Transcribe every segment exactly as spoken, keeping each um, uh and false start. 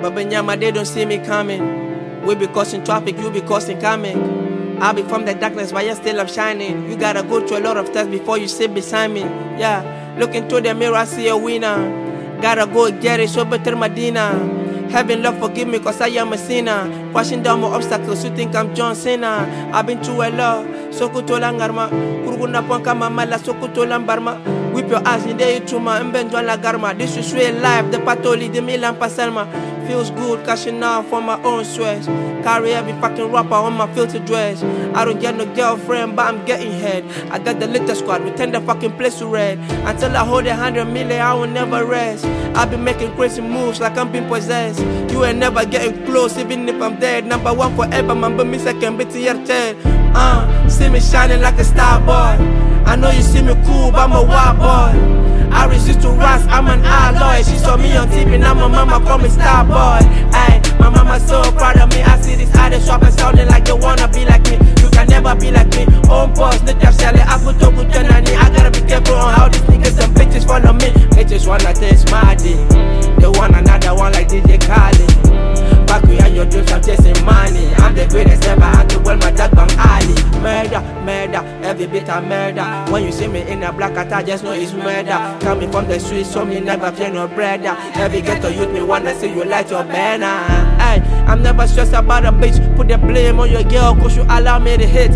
But Benyama, they don't see me coming. We be causing traffic, you be causing coming. I'll be from the darkness, but yet still I'm shining. You gotta go through a lot of tests before you sit beside me. Yeah, look into the mirror, I see a winner. Gotta go get it, so better Medina. Heaven, Lord, forgive me, cause I am a sinner. Washing down my obstacles, you think I'm John Cena. I've been through a lot, so kutola ngarma. Kuruguna ponka mamala, so kutola barma. Whip your ass in the ituma, mbenjwa la garma. This is real life, the patoli, the milan paselma. Feels good, cashing out for my own sweats. Carry every fucking rapper on my filter dress. I don't get no girlfriend, but I'm getting head. I got the little squad, we turn the fucking place to red. Until I hold a hundred million, I will never rest. I've been making crazy moves like I'm being possessed. You ain't never getting close, even if I'm dead. Number one forever, man, but me second, bit to your head. Uh, see me shining like a star boy. I know you see me cool, but I'm a wild boy. I resist to rise, I'm an alloy. She saw me on T V, now my mama call me star boy. Ay, my mama so proud of me. I see this other shop and sounding like they wanna be like me. You can never be like me. Own boss, no tap shally, I put up with Janani. I gotta be careful on how these niggas and bitches follow me. Bitches wanna taste my dick. They want another one like D J Khaled. Fuck you and your dreams, I'm chasing money. I'm the greatest ever, I'm the world, my dog Bang Ali. Murder, murder, every bit of murder. When you see me in a black hat, I just know it's murder. Coming from the streets, so me never fear no brother. Every ghetto youth, me wanna see you light your banner. Ay, I'm never stressed about a bitch. Put the blame on your girl, cause you allow me to hit.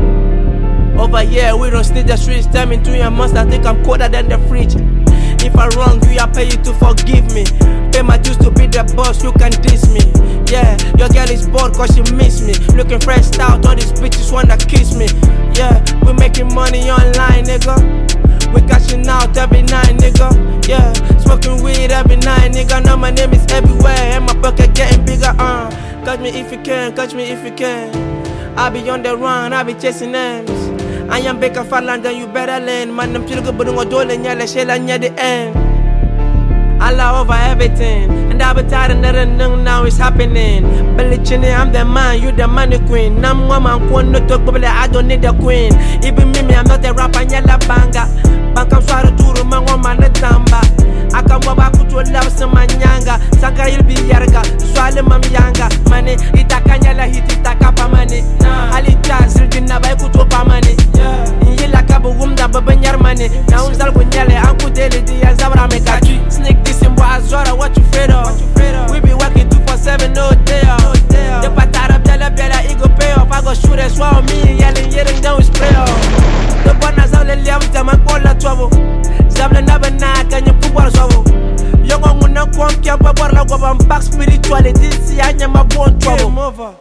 Over here, we don't snitch the streets. Tell me to your monster, I think I'm colder than the fridge. If I wrong you, I pay you to forgive me. Pay my dues to be the boss, you can diss me. Yeah, your girl is bored cause she miss me. Looking fresh out, all these bitches wanna kiss me. Yeah, we making money online, nigga. We cashing out every night, nigga. Yeah, smoking weed every night, nigga. Now my name is everywhere and my pocket getting bigger, uh. Catch me if you can, catch me if you can. I be on the run, I be chasing names. I am Baker Farland, then you better learn. Man, I'm still good, but I'm dole and yell, shell and the end. Allah over everything, and I've been tired and nothing now is happening. Billy Chinny, I'm the man, you the money queen. Nam woman, one no talk, but I don't need the queen. Even me, I'm not a rapper, and yella banga. Bankam swara turu, man, woman, the tamba. I come back to love some manyanga. Saka il be yarga, swale mam yanga. Money, itakanyala hit itakapa money. Ali chazil dinaba kuto pa money. Yila kabu wumda babanyar money. Now unzal kunyale anku deli dia zabra me kachi. Sneak this in boy azora, what you afraid of? We be working two four seven no day off. The patara bella bella ego pay off. I go shoot as well me yelling yelling down spray off. The bonus all the levels them and call that trouble. Zabla never knock and you put water trouble. Young on no come camp, but like I'm back spirituality. See, I am a born trouble.